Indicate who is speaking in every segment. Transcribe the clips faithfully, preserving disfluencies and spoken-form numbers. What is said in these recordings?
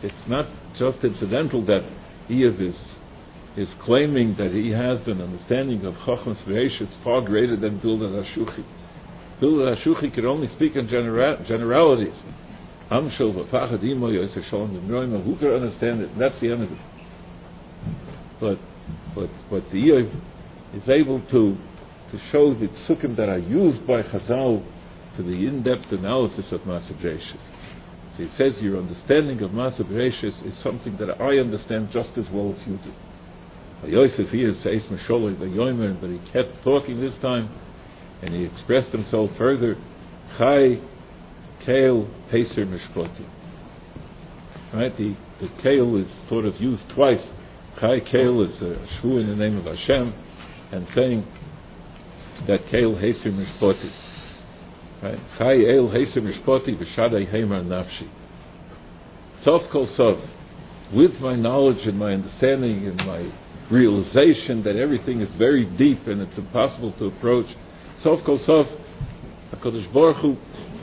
Speaker 1: it's not just incidental that Eev is is claiming that he has an understanding of Chochmas V'Reishis far greater than Bildad HaShuchi. Bildad HaShuchi could only speak in genera- generalities. Amshel v'Pachad Imo Yosef Shalom V'Mroima. Who could understand it? And that's the end of it. But but but the Eev is able to to show the psukim that are used by Chazal for the in-depth analysis of Maaseh Bereishis. So he says your understanding of Maaseh Bereishis is something that I understand just as well as you do. Yosef here says Mesholei Vayomer, but he kept talking this time, and he expressed himself further. Chai Keil Peser Mishpoti. Right, the the Keil is sort of used twice. Chai Keil is a shvu in the name of Hashem, and saying that Keil Peser Mishpoti. Right, Chai El Peser Mishpoti v'Shadei Heimar Nafshi. Sof Kol Sof, with my knowledge and my understanding and my realization that everything is very deep and it's impossible to approach. Sof Kol Sof, HaKadosh Baruch Hu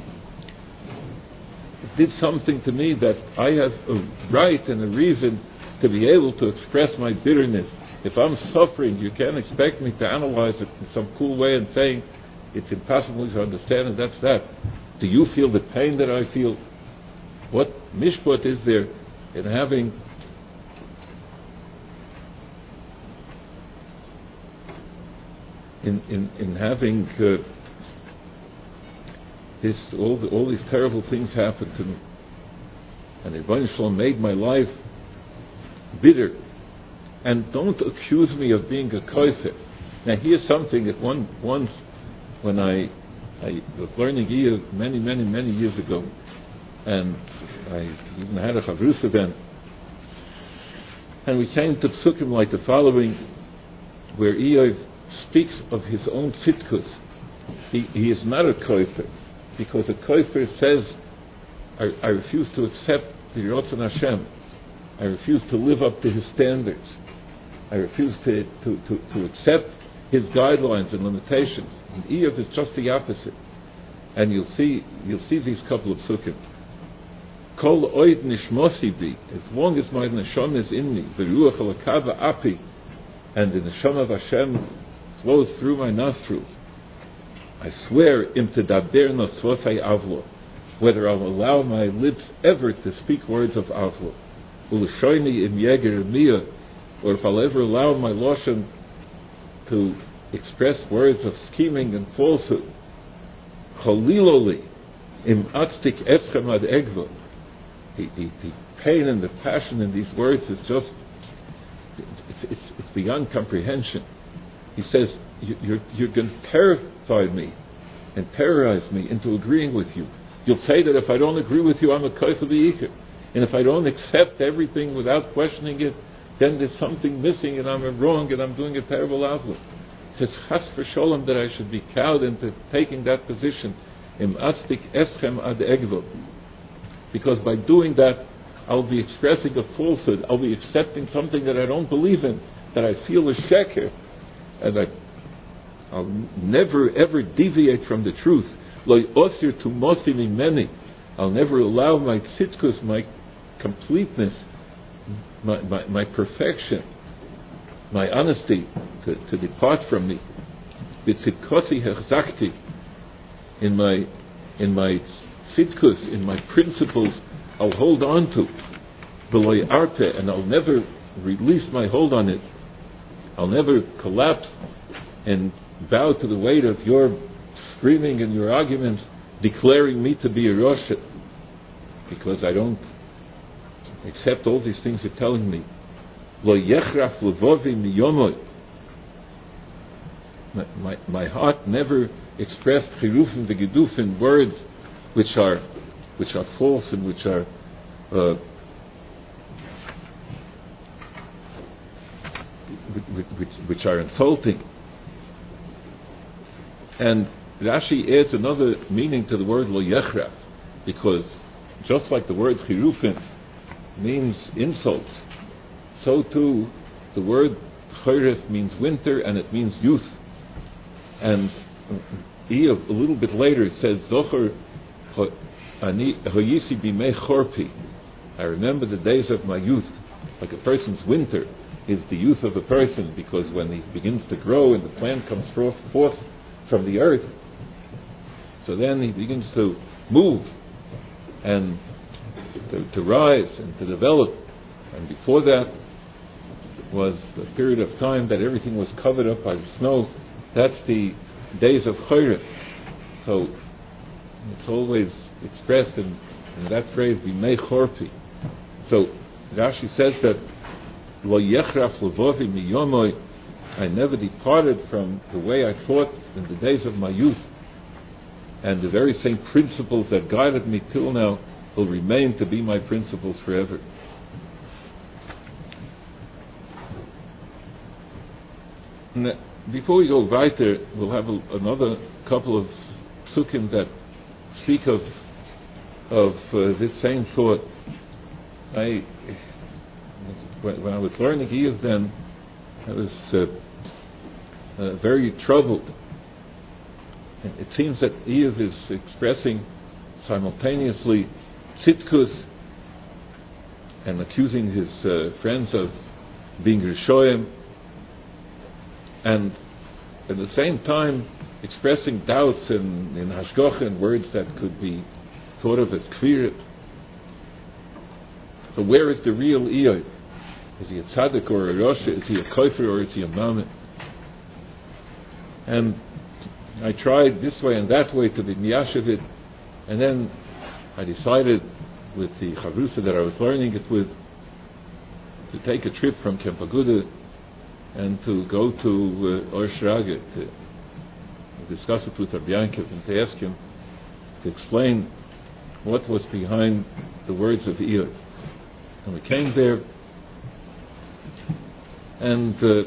Speaker 1: did something to me that I have a right and a reason to be able to express my bitterness. If I'm suffering, you can't expect me to analyze it in some cool way and saying it's impossible to understand, and that's that. Do you feel the pain that I feel? What mishpat is there in having In, in, in having uh, this, all, the, all these terrible things happen to me, and Rebbeinu Shalom made my life bitter. And don't accuse me of being a koifer. Now here's something that one once when I I was learning Yiddish many many many years ago, and I even had a chavrusa then, and we came to psukim like the following, where Eev speaks of his own tzidkus. He, he is not a koifer, because a koifer says, I, I refuse to accept the Ratzon Hashem. I refuse to live up to his standards. I refuse to, to, to, to accept his guidelines and limitations. And Eev is just the opposite. And you'll see you'll see these couple of psukim. Kol oid nishmosi bi, as long as my neshama is in me, v'ruach alakava api, and the neshama of Hashem flows through my nostrils, I swear im tedaber nosvosai avlo, whether I'll allow my lips ever to speak words of avlo, u'l'shoini im yeger mia, or if I'll ever allow my lashon to express words of scheming and falsehood, choliloli im atztik eschem ad egvo, the, the, the pain and the passion in these words is just it's, it's, it's beyond comprehension. He says, you, you're, you're going to terrify me and terrorize me into agreeing with you. You'll say that if I don't agree with you, I'm a koifer b'ikr. And if I don't accept everything without questioning it, then there's something missing and I'm wrong and I'm doing a terrible avlo. He says, chas v'sholem, that I should be cowed into taking that position. Im atztik eschem ad egvo. Because by doing that, I'll be expressing a falsehood. I'll be accepting something that I don't believe in, that I feel is sheker. And I, I'll never ever deviate from the truth. Lo osir tu mosi mimeni. I'll never allow my tzidkus, my completeness, my, my, my perfection, my honesty to, to depart from me. B'tzidkosi hechzakti. In my in my tzidkus, in my principles, I'll hold on to. B'lo arte, and I'll never release my hold on it. I'll never collapse and bow to the weight of your screaming and your arguments, declaring me to be a Rosh, because I don't accept all these things you're telling me. Lo yechraf levovi miyomoy. My, my heart never expressed chirufim v'gedufim, words which are which are false and which are uh, which, which, which are insulting. And Rashi adds another meaning to the word lo yechraf, because just like the word chirufim means insults, so too the word choref means winter and it means youth. And Eev, a little bit later, says Zocher Hoyisi bimei chorpi. I remember the days of my youth. Like a person's winter is the youth of a person, because when he begins to grow and the plant comes forth from the earth, so then he begins to move and to, to rise and to develop. And before that was a period of time that everything was covered up by the snow. That's the days of Chayre. So it's always expressed in, in that phrase, Bimei Chorpi. So Rashi says that Lo Yechraf Levovi Miyomoy, I never departed from the way I thought in the days of my youth, and the very same principles that guided me till now will remain to be my principles forever. And before we go weiter, we'll have a, another couple of psukim that speak of of uh, this same thought. I, when, when I was learning Iyov, then I was uh, uh, very troubled. And it seems that Iyov is expressing simultaneously tzitkus and accusing his uh, friends of being rishoyim, and at the same time expressing doubts in, in hashgacha and words that could be thought of as kfirit. So where is the real Iyov? Is he a tzaddik or a rosha? Is he a kofer or is he a mammon? And I tried this way and that way to be miyashiv it, and then I decided with the chavrusa that I was learning it with to take a trip from Kemp Aguda and to go to uh, Or Shrage to discuss it with Rabbi Yankov and to ask him to explain what was behind the words of Iyov. And we came there, and, uh,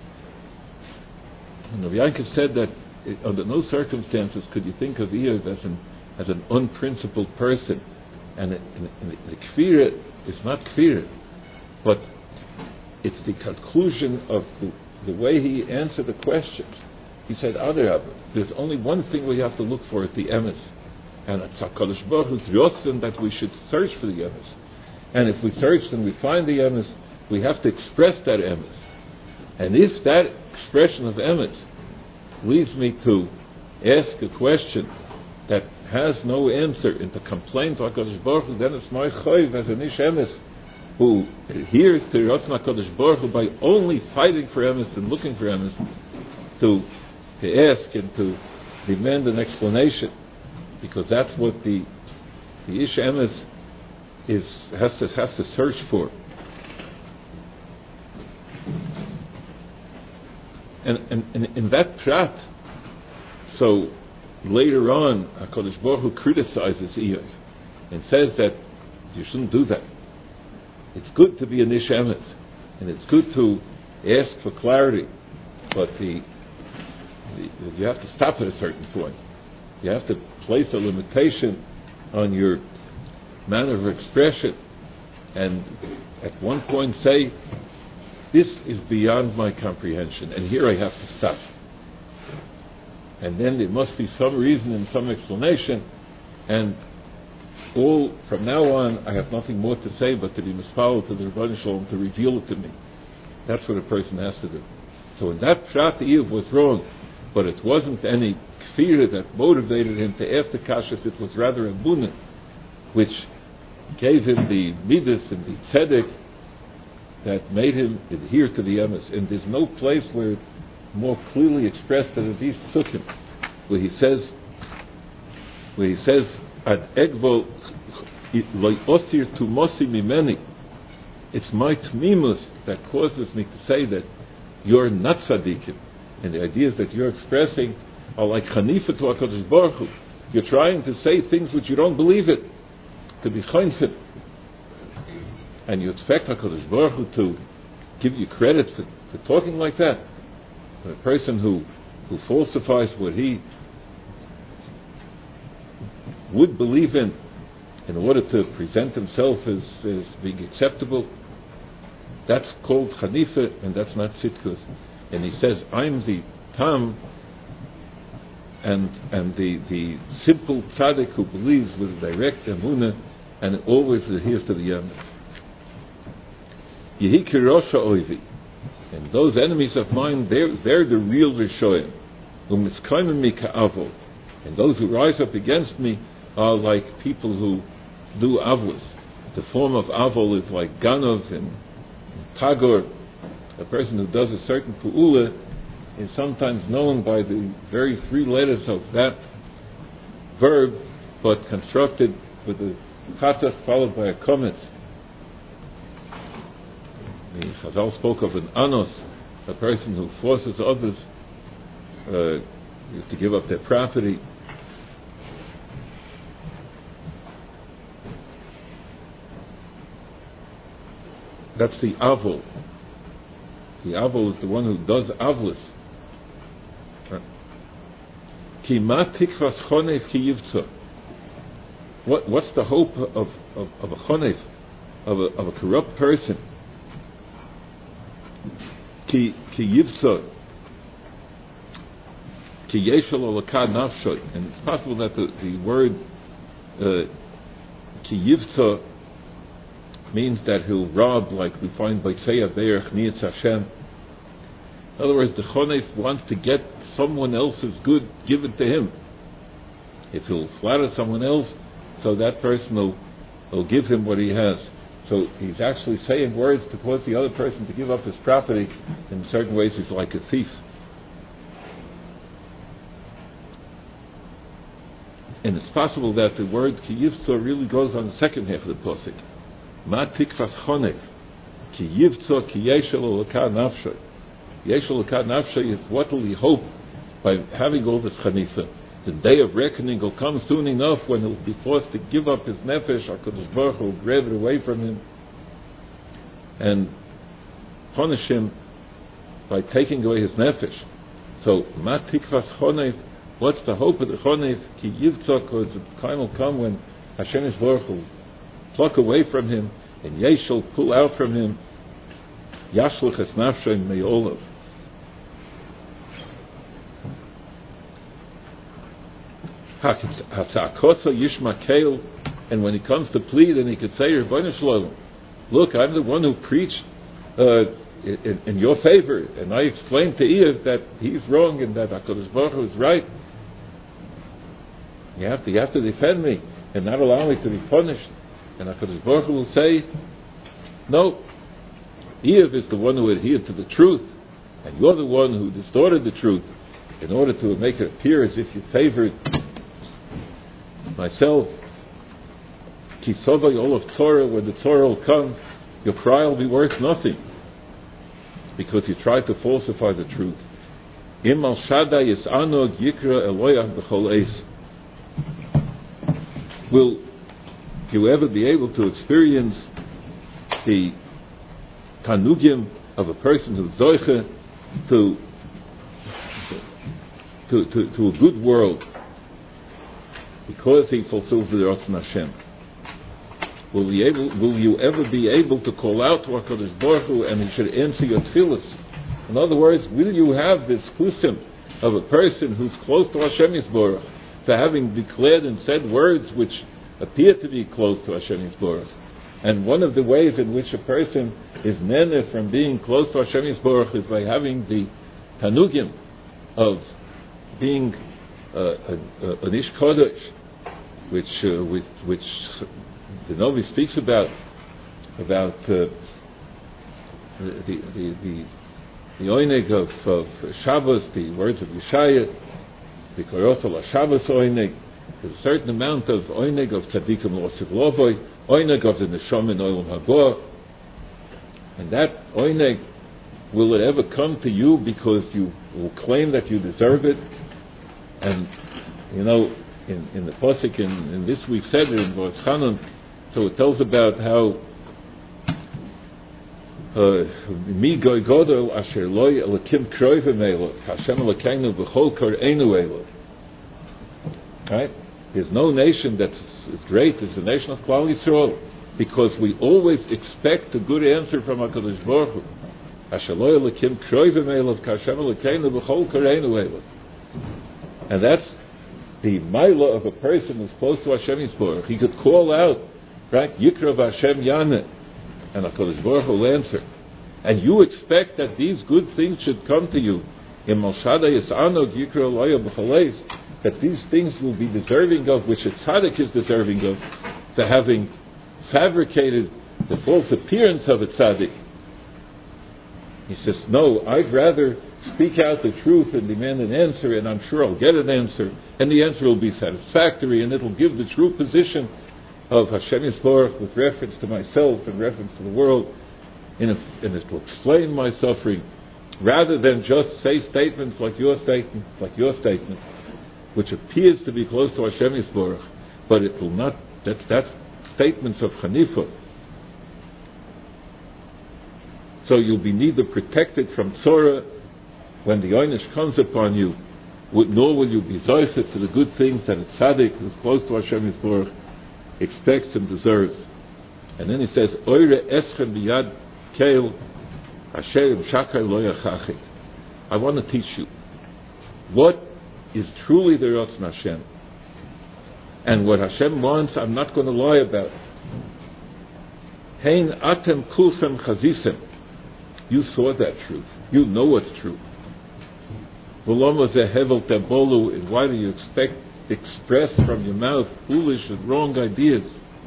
Speaker 1: and Rabbi Yankov said that it, under no circumstances could you think of Iyov as an as an unprincipled person, and, it, and, and the kfira is not kfira, but it's the conclusion of the, the way he answered the questions. He said, Adarabah, there's only one thing we have to look for at the emes, and it's HaKadosh Baruch Hu's yotzin that we should search for the emes. And if we search and we find the emes, we have to express that emes. And if that expression of emes leads me to ask a question that has no answer and to complain to HaKadosh Baruch Hu, then it's my chayv as an ish emes who adheres to Ratzon HaKadosh Baruch Hu by only fighting for emes and looking for emes, to, to ask and to demand an explanation, because that's what the the ish emes is has to has to search for. And, and, and in that prat, so later on, HaKadosh Baruch Hu criticizes Iyov and says that you shouldn't do that. It's good to be an ish emes, and it's good to ask for clarity, but the, the you have to stop at a certain point. You have to place a limitation on your manner of expression, and at one point say, this is beyond my comprehension, and here I have to stop. And then there must be some reason and some explanation, and all from now on I have nothing more to say but to be mispalel to the Rebbeinu Shalom to reveal it to me. That's what a person has to do. So in that pshat Iyov was wrong, but it wasn't any kfira that motivated him to ask the kashas. It was rather a bunah which gave him the midas and the tzedek that made him adhere to the emes. And there's no place where it's more clearly expressed than in these psukim, where he says, where he says, "Ad egvo lo osir tu mosi mimeni." It's my tmimus that causes me to say that you're not tzaddikim, and the idea is that you're expressing are like chanifa to HaKadosh Baruch Hu. You're trying to say things which you don't believe it, to be chayinfim, and you expect HaKadosh Baruch Hu to give you credit for, for talking like that. A person who, who falsifies what he would believe in in order to present himself as, as being acceptable, that's called chanifa, and that's not tzitkus. And he says, I'm the tam, and and the, the simple tzaddik who believes with direct emunah and it always adheres to the end. Yehi kirosha oivi, and those enemies of mine, they're, they're the real Rishoyim. Umitzkaimim mi ka'avol, and those who rise up against me are like people who do avos. The form of avol is like ganov and tagor. A person who does a certain pu'ula is sometimes known by the very three letters of that verb, but constructed with a chatach followed by a kometz. The Chazal spoke of an anos, a person who forces others uh, to give up their property. That's the avol. The avol is the one who does avlis. Ki ma tikvas chonev ki yivtza. What what's the hope of, of, of a chonev, of a of a corrupt person? Ki ki yivtza. Ki yeshel olakad nafshoy. And it's possible that the, the word uh, ki yivtza means that he'll rob, like we find by Tzeya Be'erach Niyatz Hashem. In other words, the chonev wants to get someone else's good given to him. If he'll flatter someone else, so that person will, will give him what he has. So he's actually saying words to cause the other person to give up his property. In certain ways, he's like a thief. And it's possible that the word ki yivtza really goes on the second half of the pasuk. Ma tikvas chonev ki yivtza ki yeshel olakad nafshay. Yeshel olakad nafshay is what will he hope by having all this chanifa. The day of reckoning will come soon enough when he'll be forced to give up his nefesh. HaKadosh Baruch Hu will grab it away from him and punish him by taking away his nefesh. So, ma tikvas chonev, what's the hope of the chonev? Ki yivtza, because the time will come when Hashem Baruch Hu will pluck away from him, and Yeshel pull out from him, Yashluch es nafshay me'olav. Hatza'akosa yishma keil, and when he comes to plead, and he could say, Rebbeinu Shalom, look, I'm the one who preached uh, in, in your favor, and I explained to Eve that he's wrong and that HaKadosh Baruch Hu is right. You have to, you have to defend me and not allow me to be punished. And HaKadosh Baruch Hu will say, no, Eve is the one who adhered to the truth, and you're the one who distorted the truth in order to make it appear as if you favored myself. Ki sovay all of Torah, when the Torah will come, your cry will be worth nothing, because you tried to falsify the truth. Im al Shaddai is anog yikra eloyah b'chol eis. Will you ever be able to experience the tanugim of a person who's zoiche to, to, to, to a good world because he fulfills the Ratzon Hashem? Will you, able, will you ever be able to call out to HaKadosh Baruch Hu and he should answer your tefillas? In other words, will you have this kusim of a person who's close to Hashem Yisborach, for having declared and said words which appear to be close to Hashem Yisborach? And one of the ways in which a person is nene from being close to Hashem Yisborach is by having the tanugim of being uh, a, a, an ish kodesh, which uh, which, which the Novi speaks about about uh, the the the the oineg of, of Shabbos, the words of Yeshaya, the korosol Shabbos oineg. There's a certain amount of oineg of tzaddikim lo'osiv lovoy, oineg of the neshama in olam haba, and that oineg, will it ever come to you because you will claim that you deserve it? And you know, in, in the pasuk in, in this week's Seder in Baruch Chanan, so it tells about how mi goy godol asher loy elakim kroivim elot Hashem elokenu b'chol kor'enu elot. Right? There's no nation that's as great as the nation of Klal Yisrael, because we always expect a good answer from HaKadosh Baruch Hu. Asher loy elakim kroivim elot Hashem elokenu b'chol kor'enu elot. And that's the milah of a person who's close to Hashem Yisborach. He could call out right? Yikra v'Hashem Yaneh, and HaKadosh Baruch Hu will answer. And you expect that these good things should come to you, in Malshada Yisanog Yikra Loya B'Chaleis, that these things will be deserving of, which a tzaddik is deserving of, for having fabricated the false appearance of a tzaddik. He says, no, I'd rather speak out the truth and demand an answer, and I'm sure I'll get an answer, and the answer will be satisfactory, and it'll give the true position of Hashem Yisborach with reference to myself and reference to the world, and it will explain my suffering, rather than just say statements like your statement, like your statement, which appears to be close to Hashem Yisborach, but it will not. That's that's statements of Chanifa. So you'll be neither protected from Tzorah when the Oynish comes upon you, nor will you be zoichet to the good things that a tzaddik who's close to Hashem Yisborach expects and deserves. And then he says, Oire eschem biyad keil asher im shakai lo yachachit. I want to teach you what is truly the Ratzon Hashem. And what Hashem wants, I'm not going to lie about. Hein atem kulchem chazisem. You saw that truth. You know what's true. And why do you expect express from your mouth foolish and wrong ideas?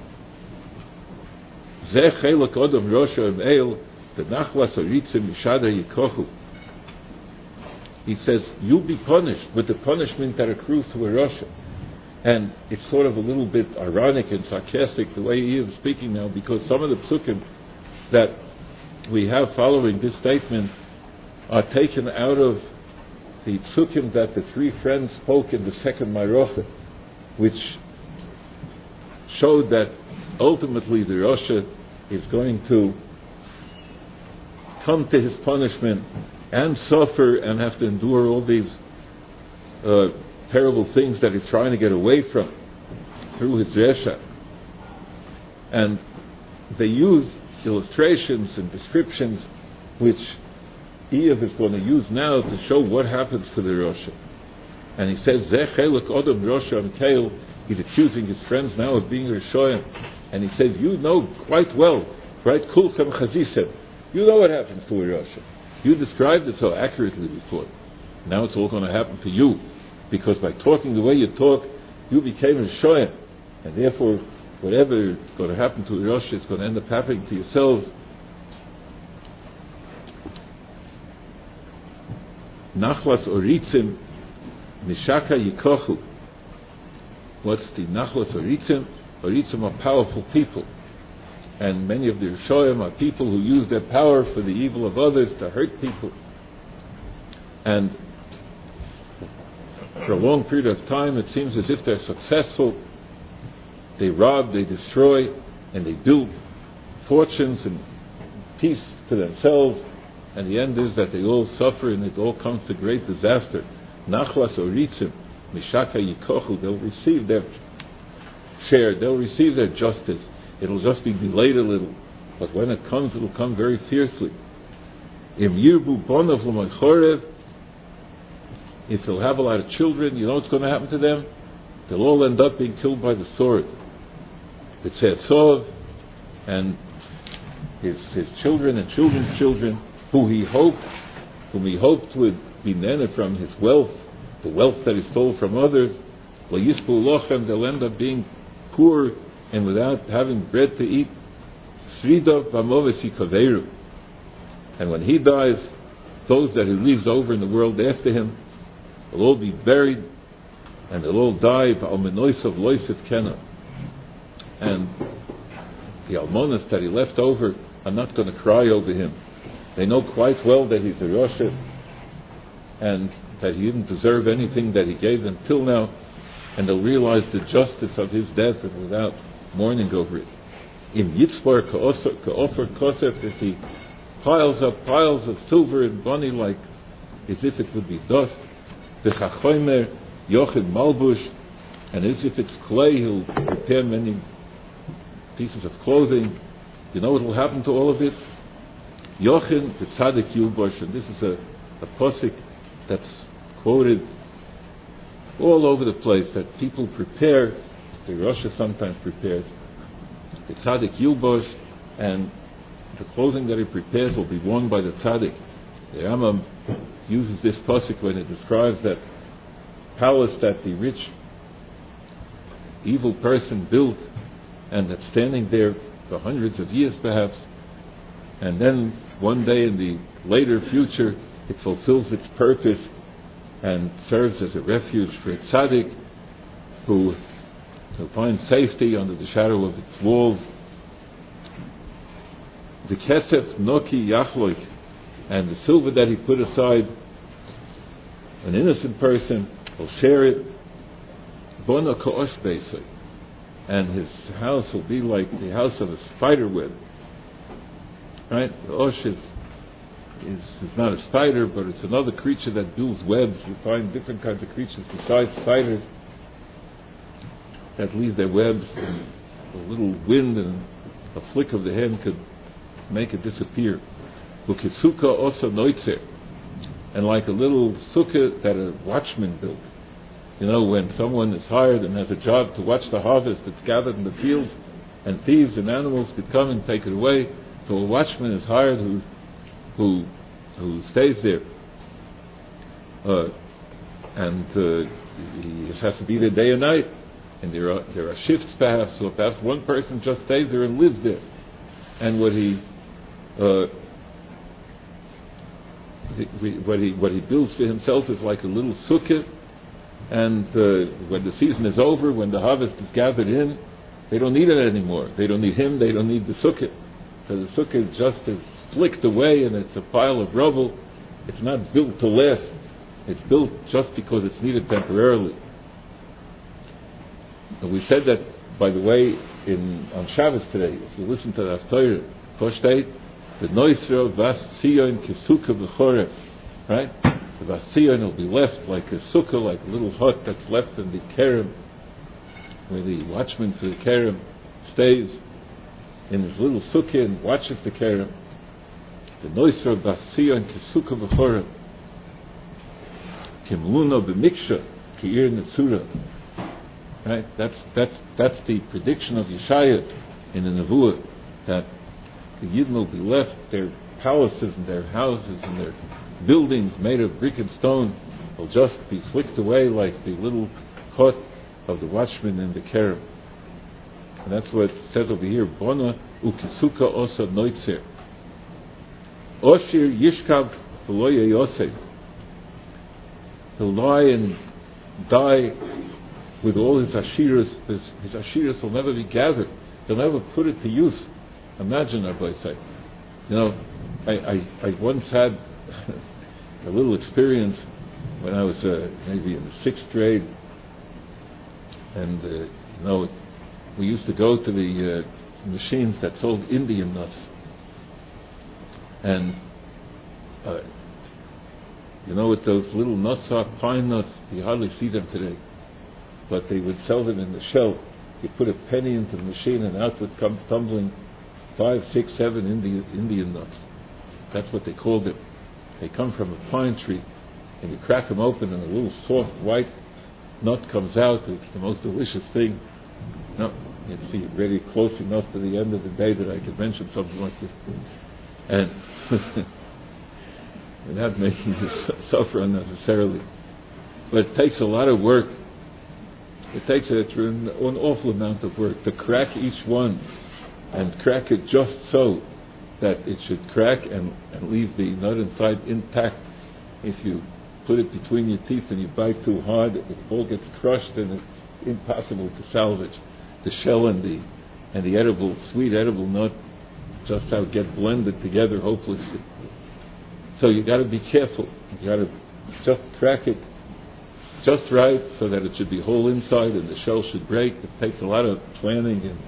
Speaker 1: He says, you'll be punished with the punishment that accrues to a Rasha. And it's sort of a little bit ironic and sarcastic the way he is speaking now, because some of the psukim that we have following this statement are taken out of the psukim that the three friends spoke in the second Ma'arocha, which showed that ultimately the Rasha is going to come to his punishment and suffer and have to endure all these uh, terrible things that he's trying to get away from through his Resha. And they use illustrations and descriptions which Iyov is going to use now to show what happens to the Rasha. And he says, Zeh chelek odom Rasha and Keil. He's accusing his friends now of being Rishoyim. And he says, you know quite well, right? Kulchem chazisem. You know what happens to a Rasha. You described it so accurately before. Now it's all going to happen to you. Because by talking the way you talk, you became a Rishoyim. And therefore, whatever is going to happen to a Rasha, it's going to end up happening to yourselves. Nachlas oritzim mishaka yikochu. What's the nachlas oritzim? Oritzim are powerful people. And many of the Rishoyim are people who use their power for the evil of others, to hurt people. And for a long period of time, it seems as if they're successful. They rob, they destroy, and they build fortunes and peace to themselves. And the end is that they all suffer and it all comes to great disaster. Nachlas oritzim, mishaka yikochu, they'll receive their share, they'll receive their justice. It'll just be delayed a little, but when it comes, it'll come very fiercely. Im yirbu bonav l'maychorev, if they'll have a lot of children, you know what's going to happen to them? They'll all end up being killed by the sword. The Tzetzov and his his children and children's children, who he hoped, whom he hoped would be nene from his wealth, the wealth that he stole from others, L'yispu lochem, they'll end up being poor and without having bread to eat. Sridov v'amoves yikaveru. And when he dies, those that he leaves over in the world after him will all be buried, and they'll all die. V'almenoisav loisef kena. And the almonas that he left over are not going to cry over him. They know quite well that he's a Rasha and that he didn't deserve anything that he gave them till now, and they'll realize the justice of his death and without mourning over it. Im yitzbar ka'ofer kosef, if he piles up piles of silver and money like as if it would be dust, v'chachomer yochid malbush, and as if it's clay, he'll prepare many pieces of clothing. You know what will happen to all of it? Yochin the tzaddik yulbosh, and this is a, a posik that's quoted all over the place, that people prepare, the Rasha sometimes prepares, the tzaddik yilbosh, and the clothing that he prepares will be worn by the tzaddik. The Rambam uses this pasuk when it describes that palace that the rich, evil person built, and that's standing there for hundreds of years perhaps, and then one day in the later future it fulfills its purpose and serves as a refuge for a tzaddik who, who finds safety under the shadow of its walls. The kesef noki yachloik, and the silver that he put aside, an innocent person will share it. Bona ka'osh beisai, and his house will be like the house of a spider web. Right? The osh is, is, is not a spider, but it's another creature that builds webs. You find different kinds of creatures besides spiders that leave their webs, and a little wind and a flick of the hand could make it disappear. Ukisuka also noitzer, and like a little sukkah that a watchman built. You know, when someone is hired and has a job to watch the harvest that's gathered in the fields, and thieves and animals could come and take it away, so a watchman is hired who who who stays there, uh, and uh, he just has to be there day and night. And there are there are shifts perhaps, so perhaps one person just stays there and lives there, and what he uh, what he what he builds for himself is like a little sukkah. And uh, when the season is over, when the harvest is gathered in, they don't need it anymore. They don't need him, they don't need the sukkah. So the sukkah is just is flicked away and it's a pile of rubble. It's not built to last. It's built just because it's needed temporarily. And we said that, by the way, in on Shabbos today, if you listen to the Haftarah, Koshteit, the Noisra Vas Sion Kisuka B'choref, right? The Vasiyon will be left like a sukkah, like a little hut that's left in the kerem, where the watchman for the kerem stays in his little sukkah and watches the kerem. The Noisra Vasiyon Kisuka B'choref, Kimluna B'miksha Ki'ir Netzura. Right? That's that's that's the prediction of Yeshaya in the Nevuah, that the Yidden will be left, their palaces and their houses and their buildings made of brick and stone will just be flicked away like the little hut of the watchman in the kerem. And that's what it says over here, Bona ukisuka osa noitzer. Oshir yishkav v'loye yosef. He'll lie and die with all his ashiras. His, his ashiras will never be gathered. He'll never put it to use. Imagine, Rabbi say. You know, I, I, I once had a little experience when I was uh, maybe in the sixth grade, and uh, you know, we used to go to the uh, machines that sold Indian nuts, and uh, you know what those little nuts are, pine nuts. You hardly see them today, but they would sell them in the shell. You put a penny into the machine, and out would come tumbling five, six, seven Indian, Indian nuts. That's what they called them. They come from a pine tree, and you crack them open, and a little soft white nut comes out. It's the most delicious thing. No, you see, really close enough to the end of the day that I could mention something like this, and without making you suffer unnecessarily. But it takes a lot of work. It takes a, an awful amount of work to crack each one, and crack it just so that it should crack and, and leave the nut inside intact. If you put it between your teeth and you bite too hard, it all gets crushed and it's impossible to salvage. The shell and the and the edible, sweet edible nut just how get blended together hopelessly. So you got to be careful. You got to just crack it just right so that it should be whole inside and the shell should break. It takes a lot of planning and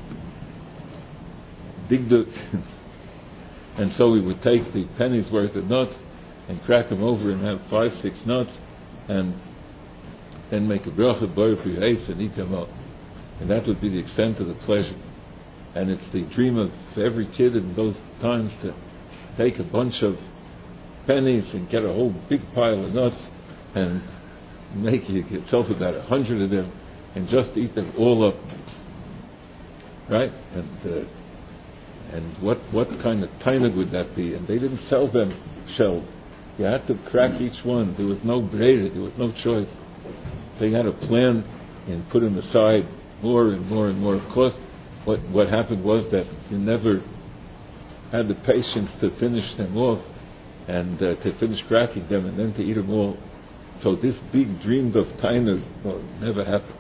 Speaker 1: digduk. And so we would take the penny's worth of nuts and crack them over and have five, six nuts, and then make a bracha bar for your eights and eat them up. And that would be the extent of the pleasure. And it's the dream of every kid in those times to take a bunch of pennies and get a whole big pile of nuts and make yourself about a hundred of them and just eat them all up. right? And uh, and what what kind of tainug would that be? And they didn't sell them shelled. You had to crack each one. There was no braided. There was no choice. They had a plan and put them aside more and more and more. Of course, what what happened was that you never had the patience to finish them off and uh, to finish cracking them and then to eat them all. So this big dreamed of tainug, well, never happened.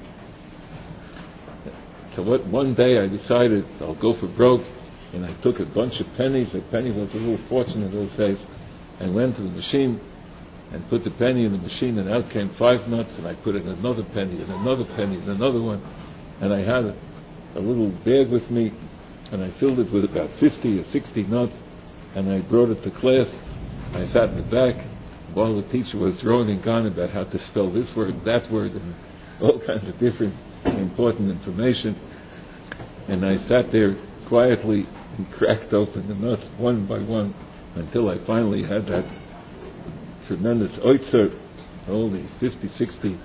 Speaker 1: So what one day I decided I'll go for broke, and I took a bunch of pennies. A penny was a little fortune in those days. I went to the machine and put the penny in the machine, and out came five nuts, and I put in another penny and another penny and another one, and I had a, a little bag with me, and I filled it with about fifty or sixty nuts, and I brought it to class. I sat in the back while the teacher was droning on about how to spell this word, that word, and all kinds of different important information, and I sat there quietly and cracked open the nuts one by one until I finally had that tremendous oitzer, all the fifty, sixty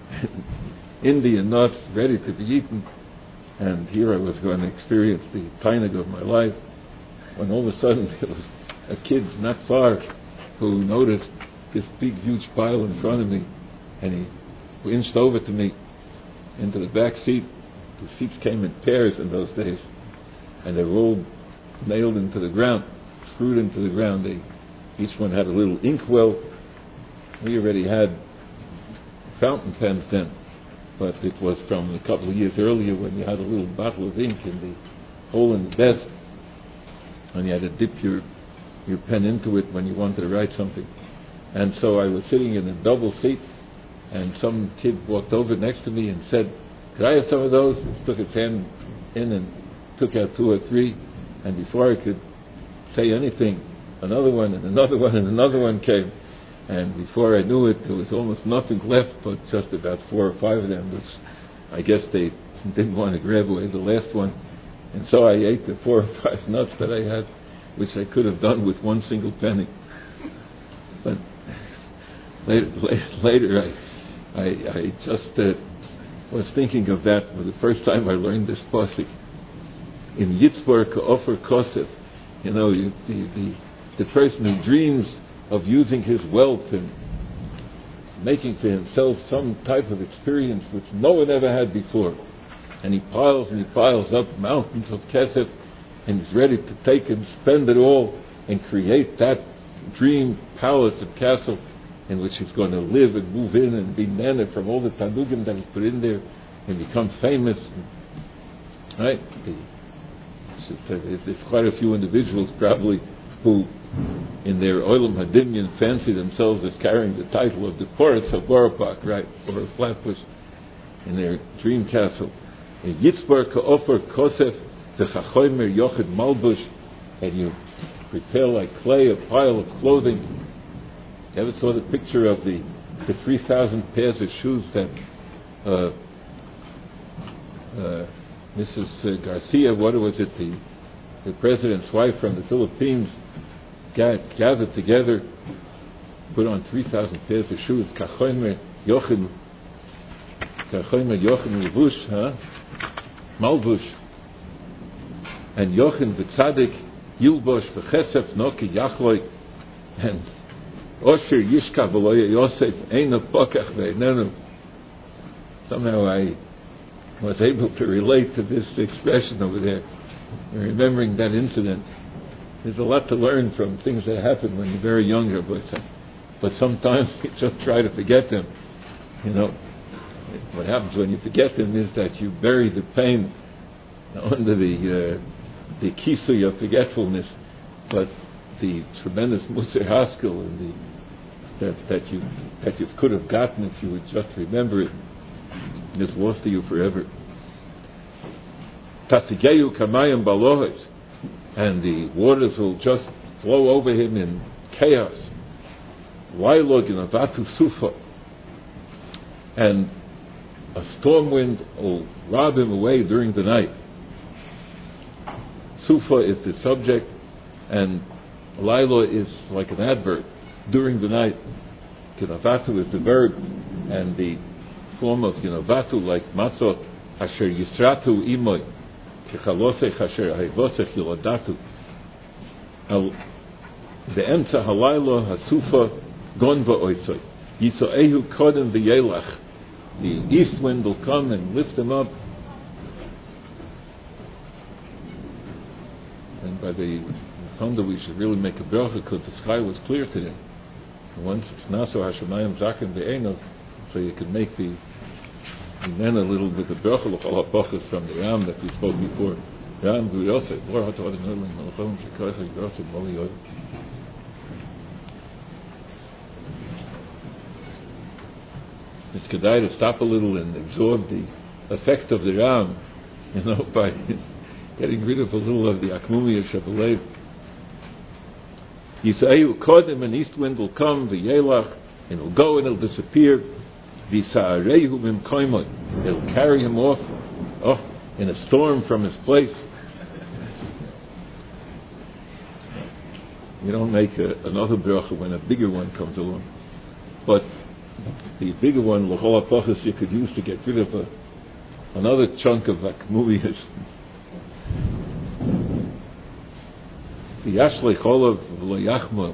Speaker 1: Indian nuts ready to be eaten. And here I was going to experience the tainug of my life, when all of a sudden there was a kid not far who noticed this big huge pile in front of me, and he inched over to me into the back seat. The seats came in pairs in those days, and they were all nailed into the ground, screwed into the ground. They, each one had a little inkwell. We already had fountain pens then, but it was from a couple of years earlier when you had a little bottle of ink in the hole in the desk, and you had to dip your your pen into it when you wanted to write something. And so I was sitting in a double seat, and some kid walked over next to me and said, "Could I have some of those?" He stuck his hand in and took out two or three, and before I could say anything, another one and another one and another one came. And before I knew it, there was almost nothing left but just about four or five of them, which I guess they didn't want to grab away the last one. And so I ate the four or five nuts that I had, which I could have done with one single penny. But later, later I, I, I just uh, was thinking of that for the first time I learned this pasuk. In Yitzbar Ka'ofer Kosef, you know, you, the, the, the person who dreams of using his wealth and making for himself some type of experience which no one ever had before, and he piles and he piles up mountains of kesef, and he's ready to take and spend it all and create that dream palace and castle in which he's going to live and move in and be nana from all the tanugim that he put in there and become famous. Right? There's quite a few individuals probably who in their Olam Hadinyan fancy themselves as carrying the title of the Poritz of Boropak, right, or a Flatbush in their dream castle. In Yitzbar Ka'ofer Kosef the Chachomer Yochid Malbush, and you prepare like clay a pile of clothing. You ever saw the picture of the the three thousand pairs of shoes that uh, uh, Missus Garcia, what was it, the the president's wife from the Philippines, gathered together, put on three thousand pairs of shoes. Kachomer Yochid, Kachomer Yochid Malbush, huh? Malbush. And Yochid v'tzadik Yilbosh v'chesef noki yachloi, and Osher Yishka v'loya Yosef eina pokach ve'enenu. Somehow I was able to relate to this expression over there, remembering that incident. There's a lot to learn from things that happen when you're very younger, but but sometimes you just try to forget them. You know, what happens when you forget them is that you bury the pain under the uh, the kisui of forgetfulness, but the tremendous Musar Haskell and the that that you that you could have gotten if you would just remember it is lost to you forever. Tasigeyu kamayim balohos, and the waters will just flow over him in chaos. Lailog inavatu sufa, and a storm wind will rob him away during the night. Sufa is the subject, and Laila is like an adverb, during the night. Kinavatu is the verb, and the form of Kinavatu, like Masot, Asher Yisratu Imoy, kechalosech asher hayvosech yoladatu al be'emtza halayla hasufa gon va'oisoi yisoehu kodem v'yelach. The east wind will come and lift him up. And by the thunder we should really make a bracha because the sky was clear today. And once it's naso hashemayim zaken ve'enov, so you can make the then a little bit of bracha l'chol ha'pachas from the Ram that we spoke before. Ram gurosei bor ha'tod nolim malchom shekoycha gurosei moli yod. It's kedai to stop a little and absorb the effect of the Ram, you know, by getting rid of a little of the akmumi of Shabalev. Yisayu kodem, an east wind will come, v'yelach, and it'll go and it'll disappear. V'sa'arehu mimkoimoi, it'll carry him off, oh, in a storm from his place. You don't make a, another bracha when a bigger one comes along. But the bigger one, l'chol ha'pachas, you could use to get rid of a, another chunk of akmuyas. The yashlech olav v'lo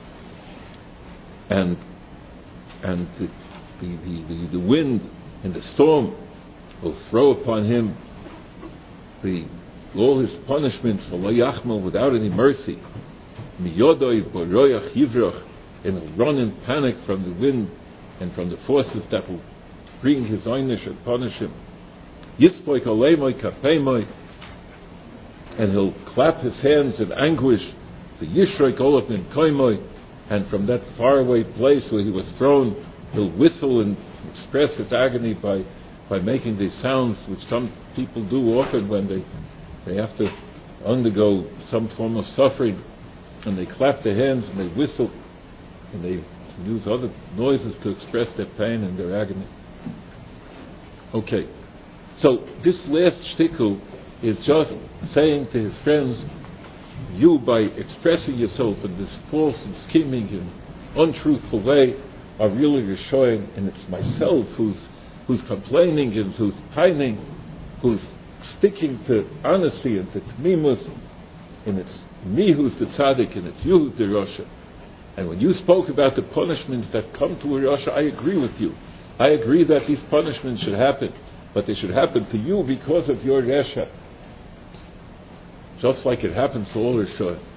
Speaker 1: and and the the, the the wind and the storm will throw upon him the all his punishments v'lo yachmel without any mercy. Miyodoi b'royach yivrach, and he'll run in panic from the wind and from the forces that will bring his einish and punish him. Yispoi kalemoi kafemoi, and he'll clap his hands in anguish. The yishroi olav min koimoi, and from that faraway place where he was thrown, he'll whistle and express his agony by by making these sounds which some people do often when they they have to undergo some form of suffering, and they clap their hands and they whistle and they use other noises to express their pain and their agony. Okay, so this last shtickle is just saying to his friends, you, by expressing yourself in this false and scheming and untruthful way, are really showing, and it's myself who's who's complaining and who's pining, who's sticking to honesty and to tmimus, and it's me who's the tzaddik and it's you who's the Rasha. And when you spoke about the punishments that come to a Rasha, I agree with you. I agree that these punishments should happen, but they should happen to you because of your Rasha. Just like it happens to all Rasha.